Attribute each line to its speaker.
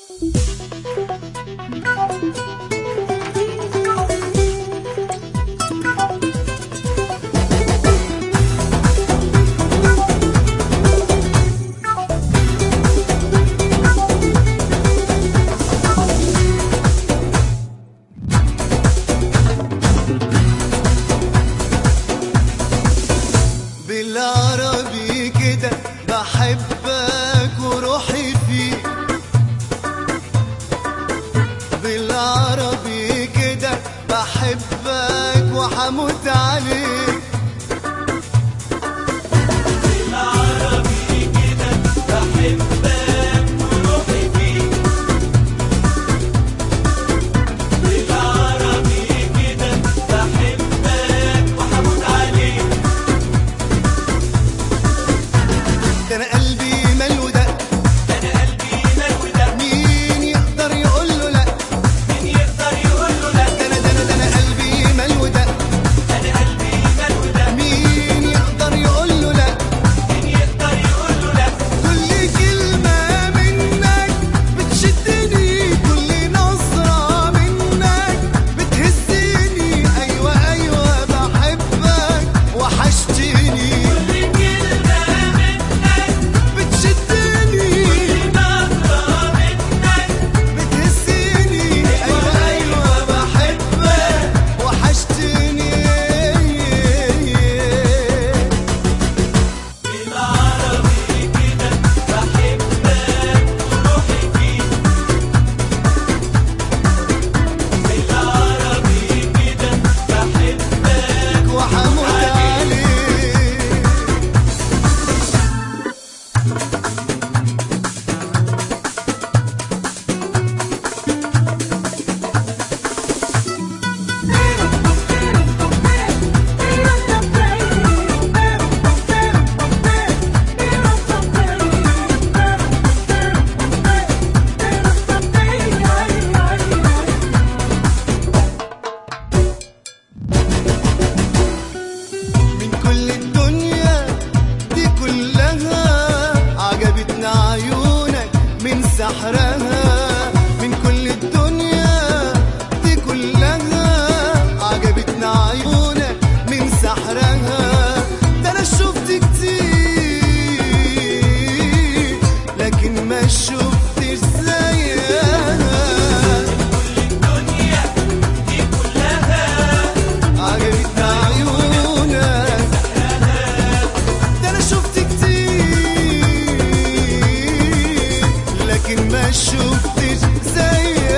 Speaker 1: بالعربي كده بحبك وروحي فيك، بالعربي كده بحبك وحموت عليك،
Speaker 2: بالعربي كده بحبك وروحي فيك، بالعربي كده بحبك وحموت عليك.
Speaker 1: ده انا قلبي ملو ده،
Speaker 2: ده انا قلبي ملو ده،
Speaker 1: مين يقدر يقول له لا؟
Speaker 2: مين يقدر يقول له لا؟
Speaker 1: ده انا قلبي ملو ده،
Speaker 2: انا قلبي ملو ده،
Speaker 1: مين يقدر يقول له لا؟
Speaker 2: مين يقدر يقول له لا؟
Speaker 1: كل كلمة منك بتشدني، كل نظرة منك بتهزني، أيوة أيوة بحبك وحشتني،
Speaker 2: كل كلمة منك
Speaker 1: بتشدني
Speaker 2: نظرة منك
Speaker 1: بتهزني، أيوة أيوة بحبك وحشتني.
Speaker 2: بالعربي كده بحبك وروحي فيك، بالعربي كده بحبك
Speaker 1: وحموت عليك. من كل الدنيا دي كلها عجبتنا عيونك من سحرها، من كل الدنيا دي كلها عجبتنا عيونك من سحرها. ده انا شفت كتير لكن ما شفتش زيها،
Speaker 2: الدنيا دي كلها
Speaker 1: عجبتنا عيونك. ده انا شفت كتير لكن ما شفتش زيك.